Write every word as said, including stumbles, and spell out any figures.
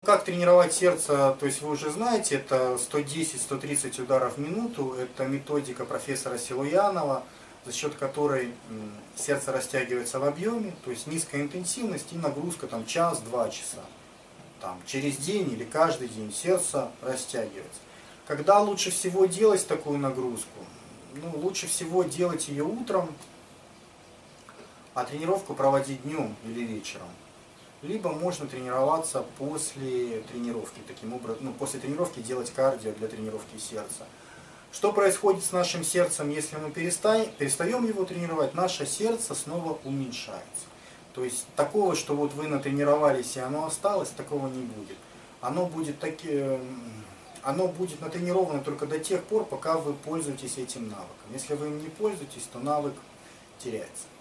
как тренировать сердце, то есть вы уже знаете, это сто десять — сто тридцать ударов в минуту, это методика профессора Силуянова, за счет которой сердце растягивается в объеме, то есть низкая интенсивность и нагрузка там час-два часа. Там, через день или каждый день сердце растягивается. Когда лучше всего делать такую нагрузку? Ну, лучше всего делать ее утром, а тренировку проводить днем или вечером. Либо можно тренироваться после тренировки, таким образом, ну, после тренировки делать кардио для тренировки сердца. Что происходит с нашим сердцем, если мы перестаем, перестаем его тренировать? Наше сердце снова уменьшается. То есть такого, что вот вы натренировались и оно осталось, такого не будет. Оно будет, таки, оно будет натренировано только до тех пор, пока вы пользуетесь этим навыком. Если вы им не пользуетесь, то навык теряется.